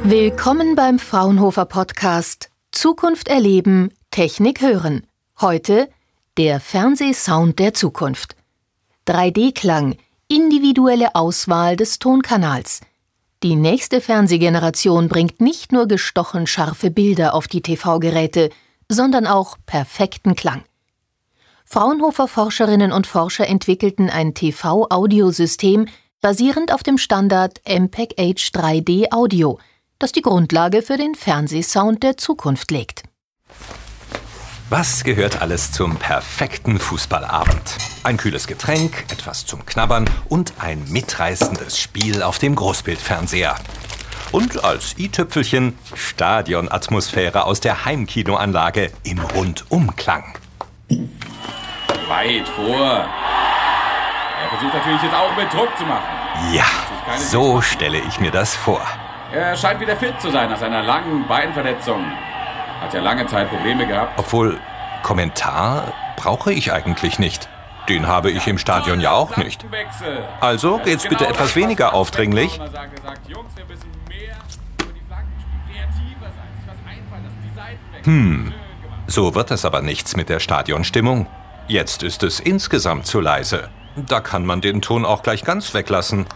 Willkommen beim Fraunhofer Podcast Zukunft erleben, Technik hören. Heute der Fernsehsound der Zukunft. 3D-Klang, individuelle Auswahl des Tonkanals. Die nächste Fernsehgeneration bringt nicht nur gestochen scharfe Bilder auf die TV-Geräte, sondern auch perfekten Klang. Fraunhofer Forscherinnen und Forscher entwickelten ein TV-Audiosystem basierend auf dem Standard MPEG-H 3D Audio, das die Grundlage für den Fernsehsound der Zukunft legt. Was gehört alles zum perfekten Fußballabend? Ein kühles Getränk, etwas zum Knabbern und ein mitreißendes Spiel auf dem Großbildfernseher. Und als i-Tüpfelchen Stadionatmosphäre aus der Heimkinoanlage im Rundumklang. Weit vor. Er versucht natürlich jetzt auch mit Druck zu machen. Ja, so stelle ich mir das vor. Er scheint wieder fit zu sein nach seiner langen Beinverletzung. Hat ja lange Zeit Probleme gehabt. Obwohl, Kommentar brauche ich eigentlich nicht. Den habe ich im Stadion ja auch nicht. Also geht's bitte etwas weniger aufdringlich. So wird es aber nichts mit der Stadionstimmung. Jetzt ist es insgesamt zu leise. Da kann man den Ton auch gleich ganz weglassen.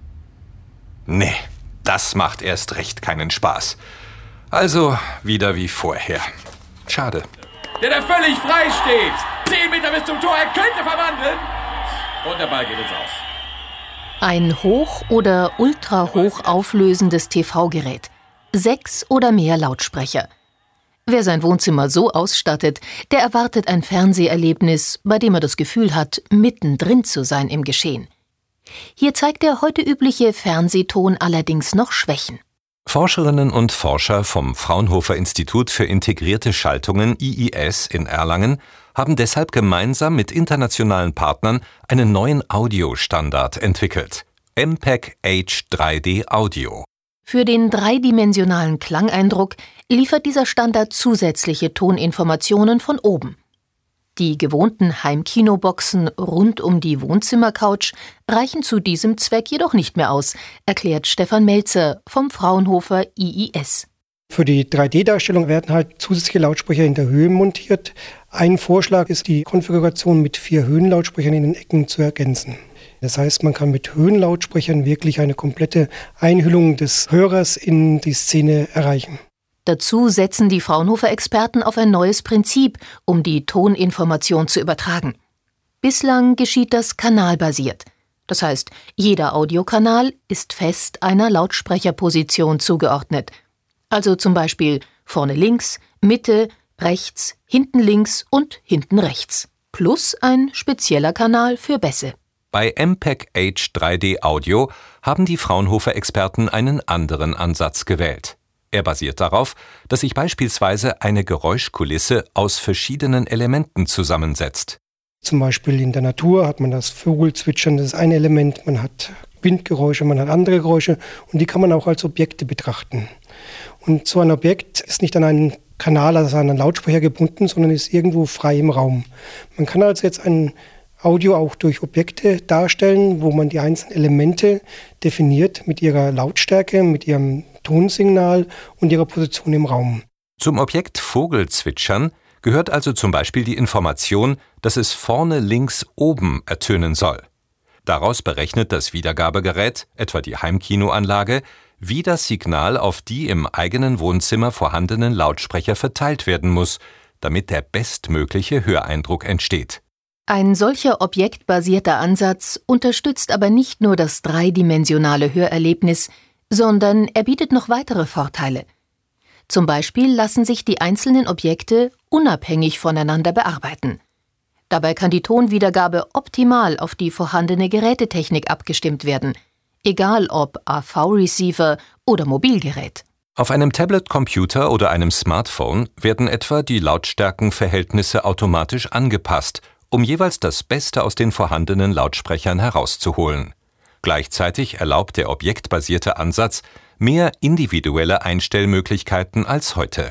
Nee, das macht erst recht keinen Spaß. Also wieder wie vorher. Schade. Der völlig frei steht. 10 Meter bis zum Tor, er könnte verwandeln. Und der Ball geht ins Aus. Ein hoch- oder ultrahoch auflösendes TV-Gerät. 6 oder mehr Lautsprecher. Wer sein Wohnzimmer so ausstattet, der erwartet ein Fernseherlebnis, bei dem er das Gefühl hat, mittendrin zu sein im Geschehen. Hier zeigt der heute übliche Fernsehton allerdings noch Schwächen. Forscherinnen und Forscher vom Fraunhofer Institut für integrierte Schaltungen IIS in Erlangen haben deshalb gemeinsam mit internationalen Partnern einen neuen Audiostandard entwickelt. MPEG-H 3D Audio. Für den dreidimensionalen Klangeindruck liefert dieser Standard zusätzliche Toninformationen von oben. Die gewohnten Heimkinoboxen rund um die Wohnzimmercouch reichen zu diesem Zweck jedoch nicht mehr aus, erklärt Stefan Melzer vom Fraunhofer IIS. Für die 3D-Darstellung werden halt zusätzliche Lautsprecher in der Höhe montiert. Ein Vorschlag ist, die Konfiguration mit 4 Höhenlautsprechern in den Ecken zu ergänzen. Das heißt, man kann mit Höhenlautsprechern wirklich eine komplette Einhüllung des Hörers in die Szene erreichen. Dazu setzen die Fraunhofer-Experten auf ein neues Prinzip, um die Toninformation zu übertragen. Bislang geschieht das kanalbasiert. Das heißt, jeder Audiokanal ist fest einer Lautsprecherposition zugeordnet. Also zum Beispiel vorne links, Mitte, rechts, hinten links und hinten rechts. Plus ein spezieller Kanal für Bässe. Bei MPEG-H 3D Audio haben die Fraunhofer-Experten einen anderen Ansatz gewählt. Er basiert darauf, dass sich beispielsweise eine Geräuschkulisse aus verschiedenen Elementen zusammensetzt. Zum Beispiel in der Natur hat man das Vogelzwitschern, das ist ein Element, man hat Windgeräusche, man hat andere Geräusche und die kann man auch als Objekte betrachten. Und so ein Objekt ist nicht an einen Kanal, also an einen Lautsprecher gebunden, sondern ist irgendwo frei im Raum. Man kann also jetzt ein Audio auch durch Objekte darstellen, wo man die einzelnen Elemente definiert mit ihrer Lautstärke, mit ihrem Tonsignal und ihrer Position im Raum. Zum Objekt Vogelzwitschern gehört also zum Beispiel die Information, dass es vorne links oben ertönen soll. Daraus berechnet das Wiedergabegerät, etwa die Heimkinoanlage, wie das Signal auf die im eigenen Wohnzimmer vorhandenen Lautsprecher verteilt werden muss, damit der bestmögliche Höreindruck entsteht. Ein solcher objektbasierter Ansatz unterstützt aber nicht nur das dreidimensionale Hörerlebnis, sondern er bietet noch weitere Vorteile. Zum Beispiel lassen sich die einzelnen Objekte unabhängig voneinander bearbeiten. Dabei kann die Tonwiedergabe optimal auf die vorhandene Gerätetechnik abgestimmt werden, egal ob AV-Receiver oder Mobilgerät. Auf einem Tablet-Computer oder einem Smartphone werden etwa die Lautstärkenverhältnisse automatisch angepasst, um jeweils das Beste aus den vorhandenen Lautsprechern herauszuholen. Gleichzeitig erlaubt der objektbasierte Ansatz mehr individuelle Einstellmöglichkeiten als heute.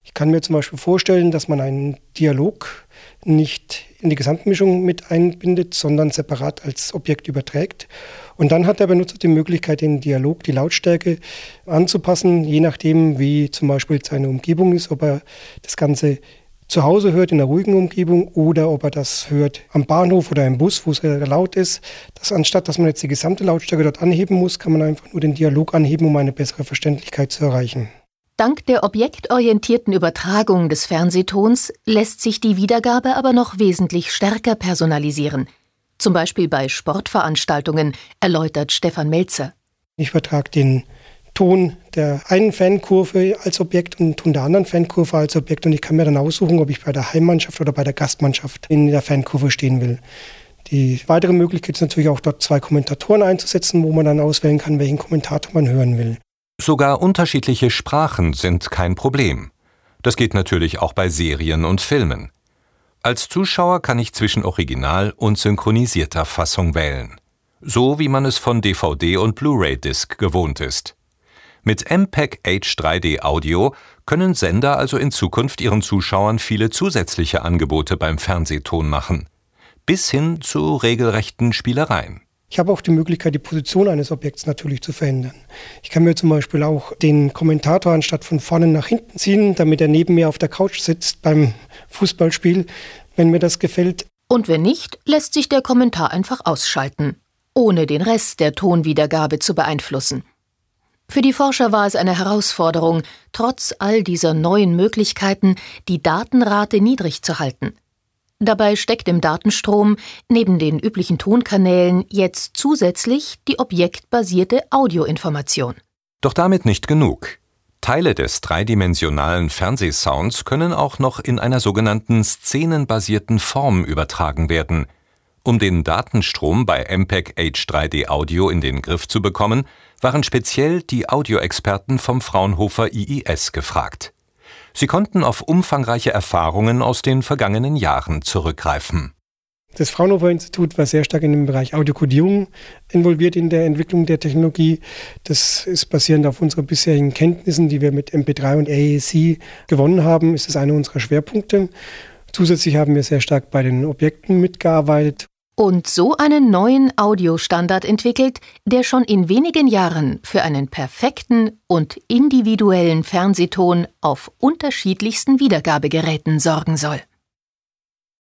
Ich kann mir zum Beispiel vorstellen, dass man einen Dialog nicht in die Gesamtmischung mit einbindet, sondern separat als Objekt überträgt. Und dann hat der Benutzer die Möglichkeit, den Dialog, die Lautstärke anzupassen, je nachdem, wie zum Beispiel seine Umgebung ist, ob er das Ganze zu Hause hört, in einer ruhigen Umgebung, oder ob er das hört am Bahnhof oder im Bus, wo es sehr laut ist. Anstatt dass man jetzt die gesamte Lautstärke dort anheben muss, kann man einfach nur den Dialog anheben, um eine bessere Verständlichkeit zu erreichen. Dank der objektorientierten Übertragung des Fernsehtons lässt sich die Wiedergabe aber noch wesentlich stärker personalisieren. Zum Beispiel bei Sportveranstaltungen, erläutert Stefan Melzer. Ich übertrage den Ton der einen Fankurve als Objekt und den Ton der anderen Fankurve als Objekt, und ich kann mir dann aussuchen, ob ich bei der Heimmannschaft oder bei der Gastmannschaft in der Fankurve stehen will. Die weitere Möglichkeit ist natürlich auch, dort 2 Kommentatoren einzusetzen, wo man dann auswählen kann, welchen Kommentator man hören will. Sogar unterschiedliche Sprachen sind kein Problem. Das geht natürlich auch bei Serien und Filmen. Als Zuschauer kann ich zwischen Original- und synchronisierter Fassung wählen. So wie man es von DVD und Blu-ray-Disc gewohnt ist. Mit MPEG H3D Audio können Sender also in Zukunft ihren Zuschauern viele zusätzliche Angebote beim Fernsehton machen. Bis hin zu regelrechten Spielereien. Ich habe auch die Möglichkeit, die Position eines Objekts natürlich zu verändern. Ich kann mir zum Beispiel auch den Kommentator anstatt von vorne nach hinten ziehen, damit er neben mir auf der Couch sitzt beim Fußballspiel, wenn mir das gefällt. Und wenn nicht, lässt sich der Kommentar einfach ausschalten, ohne den Rest der Tonwiedergabe zu beeinflussen. Für die Forscher war es eine Herausforderung, trotz all dieser neuen Möglichkeiten die Datenrate niedrig zu halten. Dabei steckt im Datenstrom neben den üblichen Tonkanälen jetzt zusätzlich die objektbasierte Audioinformation. Doch damit nicht genug. Teile des dreidimensionalen Fernsehsounds können auch noch in einer sogenannten szenenbasierten Form übertragen werden. Um den Datenstrom bei MPEG H3D Audio in den Griff zu bekommen, waren speziell die Audioexperten vom Fraunhofer IIS gefragt. Sie konnten auf umfangreiche Erfahrungen aus den vergangenen Jahren zurückgreifen. Das Fraunhofer Institut war sehr stark in dem Bereich Audiokodierung involviert in der Entwicklung der Technologie. Das ist basierend auf unseren bisherigen Kenntnissen, die wir mit MP3 und AAC gewonnen haben, ist es einer unserer Schwerpunkte. Zusätzlich haben wir sehr stark bei den Objekten mitgearbeitet. Und so einen neuen Audiostandard entwickelt, der schon in wenigen Jahren für einen perfekten und individuellen Fernsehton auf unterschiedlichsten Wiedergabegeräten sorgen soll.